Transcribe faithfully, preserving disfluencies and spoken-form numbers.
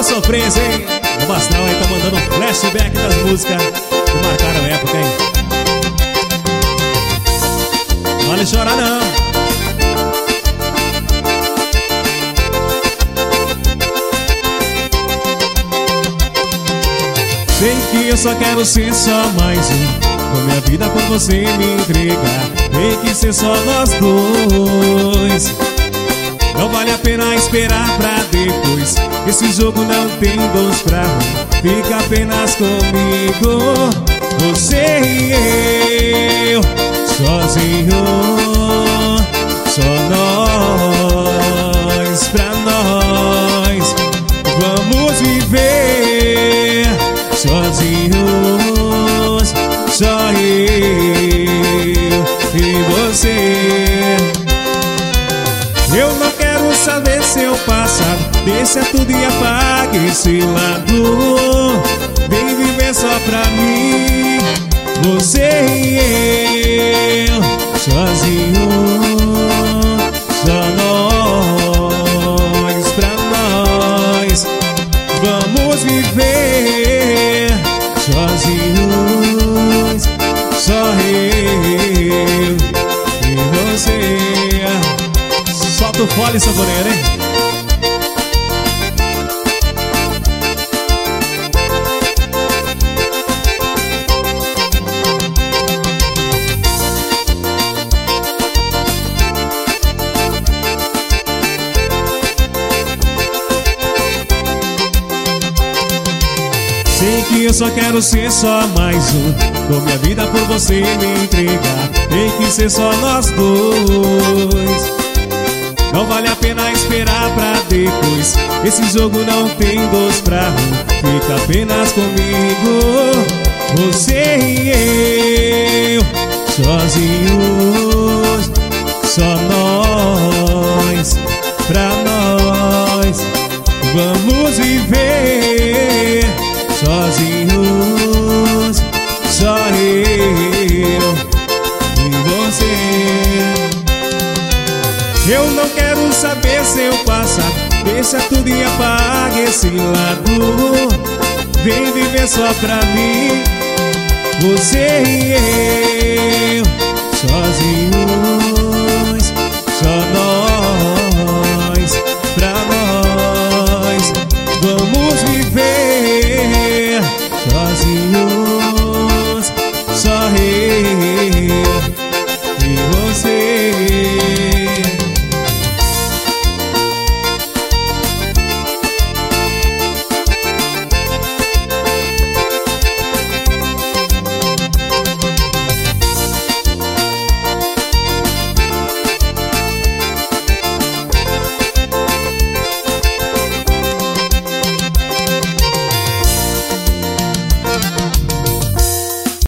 sofrência, hein? O Bastral aí tá mandando um flashback das músicas que marcaram época, hein? Não vale chorar não. Sei que eu só quero ser só mais um, com minha vida por você me entregar. Tem que ser só nós dois. Não vale a pena esperar pra depois. Esse jogo não tem dois pra um. Fica apenas comigo, você e eu, sozinho, só nós, pra nós. Vamos viver sozinhos, só eu e você. Eu não quero saber seu passado, deixa tudo e apaga esse lado. Vem viver só pra mim, você e eu, sozinho, só nós, pra nós. Vamos viver sozinhos, só eu e você. Solta o fole, sanfoneiro, hein? Sei que eu só quero ser só mais um, com minha vida por você me entregar. Tem que ser só nós dois. Não vale a pena esperar pra depois. Esse jogo não tem dois pra um. Fica apenas comigo, você e eu, sozinhos, só nós, pra nós. Vamos viver sozinhos, só eu e você. Eu não quero saber seu passado, deixa tudo e apaga esse lado. Vem viver só pra mim, você e eu, sozinho,